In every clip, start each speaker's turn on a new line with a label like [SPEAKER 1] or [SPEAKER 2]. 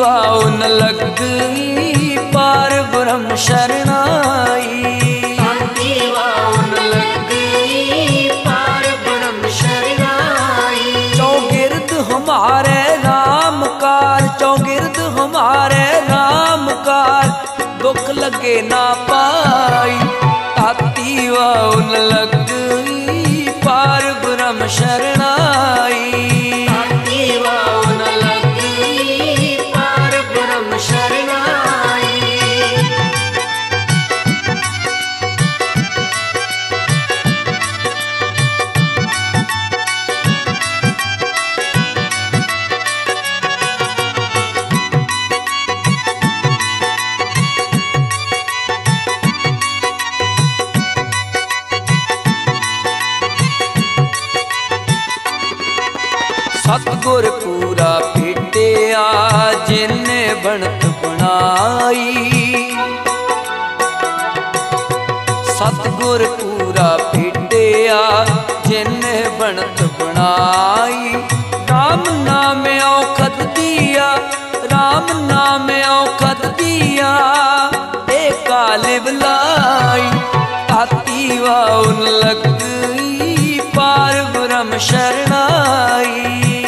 [SPEAKER 1] वाउन लगी पार ब्रह्म शरणाई।
[SPEAKER 2] शांति वाउन लगी पार ब्रह्म शरणाई।
[SPEAKER 1] चौगिर्द हमारे राम कार, चौगिर्द हमारे राम कार, दुख लगे ना पाई। ताती वाउन लगी पार ब्रह्म शरणाई।
[SPEAKER 2] शांति वाउन लगी पार ब्रह्म शरणाई।
[SPEAKER 1] सतगुर पूरा भेटिया जिन्ने बनत बनाई। सतगुर पूरा भेटिया जिन्ने बनत बनाई। राम नाम औखद दिया, राम नाम औखद दिया, एका लिवलाई। ताती वाउन लगी पार ब्रह्म शरणाई।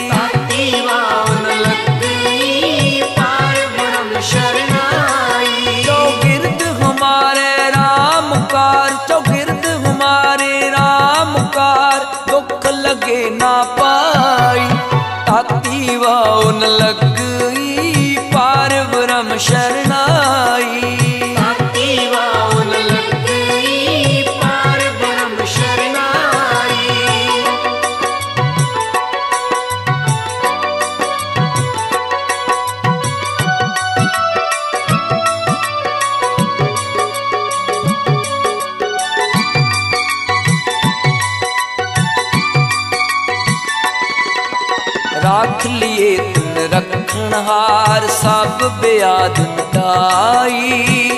[SPEAKER 1] चौगिर्द हमारे राम कार, चौगिर्द हमारे राम कार, दुख लगे ना पाई। ताती वाउन लगी पार ब्रह्म शरणाई।
[SPEAKER 2] ताती वाउन लगी पार ब्रह्म शरणाई।
[SPEAKER 1] राख लिए तुम रखनहार सब ब्याद मिटाई।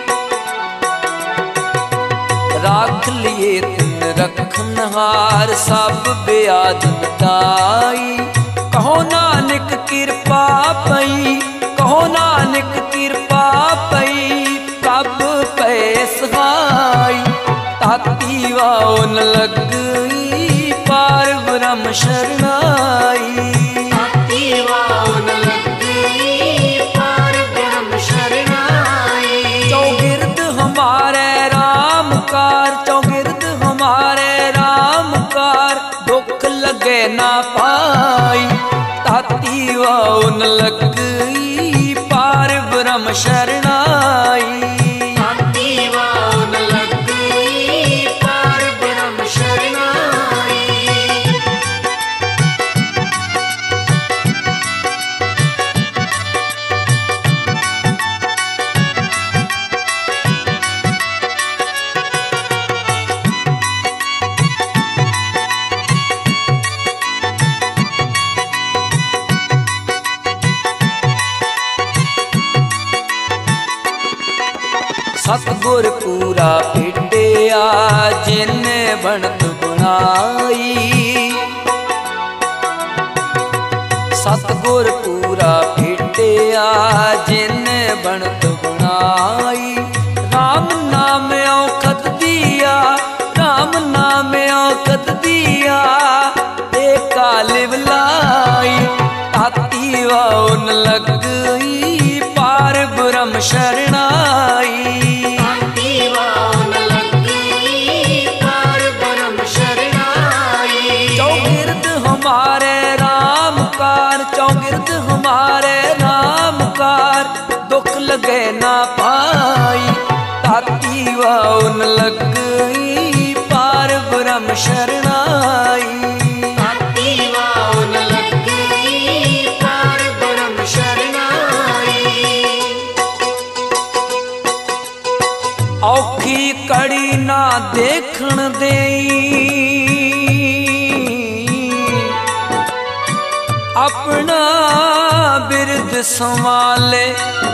[SPEAKER 1] राख लिए तुम रखनहार सब ब्याद मिटाई। कहो नानक कृपा पई, कहो नानक कृपा पई, कब पै सहाय। ताती वाउन लगी पार ब्रह्म शरणाई।
[SPEAKER 2] ताती वाउन लगी पार ब्रह्म शरणाई।
[SPEAKER 1] चौगिर्द हमारे राम कार, चौगिर्द हमारे राम कार, दुख लगे ना पाई। ताती वाउन लगी पार ब्रह्म शरणाई।
[SPEAKER 2] ताती वाउन लगी पार ब्रह्म शरणाई।
[SPEAKER 1] सतगुर पूरा भेटिया जिन्ने बनत बनाई। सतगुर पूरा भेटिया जिन्ने बनत बनाई। राम नाम औखद दिया, राम नाम औखद दिया, एका लिवलाई। ताती वाउन लगी पार ब्रह्म शरणाई।
[SPEAKER 2] ताती वाउन लगी पार ब्रह्म शरणाई।
[SPEAKER 1] चौगिर्द हमारे राम कार, चौगिर्द हमारे राम कार, दुख लगे ना पाई। ताती वाउन लगी पार ब्रह्म शरणाई।
[SPEAKER 2] ताती वाउन लगी पार ब्रह्म शरणाई।
[SPEAKER 1] औखी कड़ी ना देखण देई, अपना बिरद संभाले।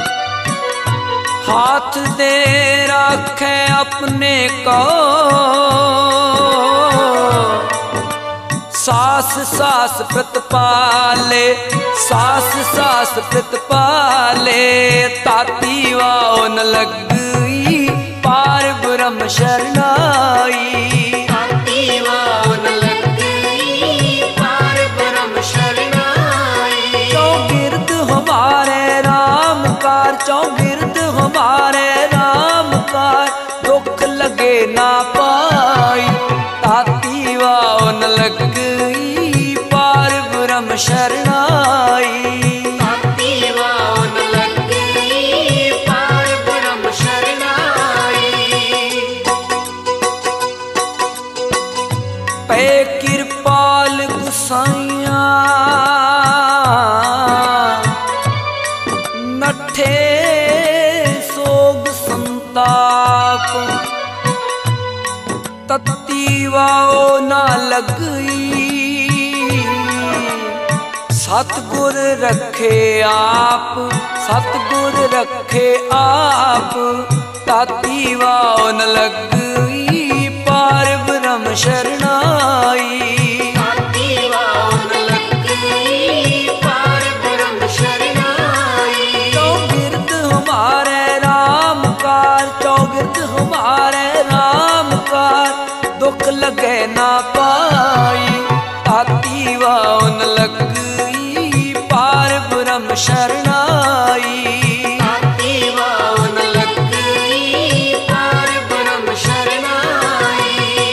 [SPEAKER 1] हाथ दे रखे अपने को, सास सास प्रतिपाले, सास सास प्रतिपाले, ताती वाओ न लगी पार ब्रह्म शरणाई।
[SPEAKER 2] ताती वाओ न लगी पार ब्रह्म शरणाई।
[SPEAKER 1] चौगिर्द हमारे राम कार, चौगिर्द हमारे राम कार, दुख लगे ना पाई। ताती वाओ न लगी पार ब्रह्म शरणाई।
[SPEAKER 2] ताती वाओ न लगी पार ब्रह्म शरणाई।
[SPEAKER 1] पै कृपाल गुसाइया नठे सोग संताप, तत्ती वाओ ना लगई सतगुर रखे आप, सतगुर रखे आप। ताती वाओ न लगई पार ब्रह्म शरणाई।
[SPEAKER 2] ताती वाओ न लगी पार ब्रह्म शरणाई।
[SPEAKER 1] चौगिर्द हमारे राम कार, चौगिर्द हमारे राम कार, दुख लगे ना पाई। ताती वाओ न लगी पार ब्रह्म शरणाई।
[SPEAKER 2] ताती वाओ न लगी पार ब्रह्म शरणाई।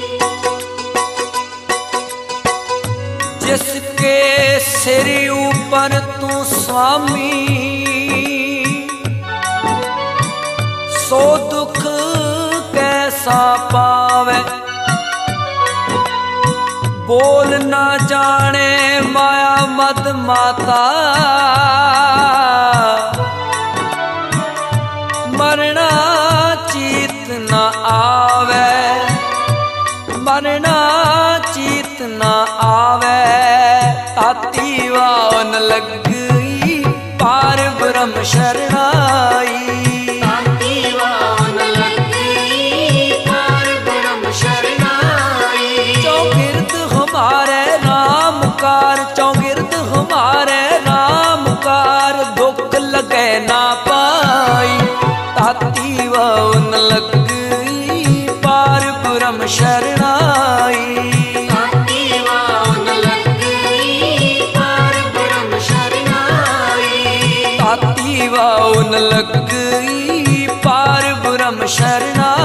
[SPEAKER 1] जिसके सिर ऊपर तू स्वामी, सो दुख कैसा पावे। बोल ना जाने माया मद माता, मरना चीत न आवे, मरना चीत न आवे। ताती वाओ न लगी पार ब्रह्म शरणाई।
[SPEAKER 2] ताती वाओ न लगी पार ब्रह्म शरणाई।
[SPEAKER 1] चौगिर्द हमारे राम कार, चौगिर्द हमारे राम कार, दुख लगे ना पाई। ताती वाओ न लगी पार ब्रह्म शरणाई।
[SPEAKER 2] ताती वाओ न लगी पार ब्रह्म शरणाई।
[SPEAKER 1] ताती वाओ न लगी पार ब्रह्म शरणाई।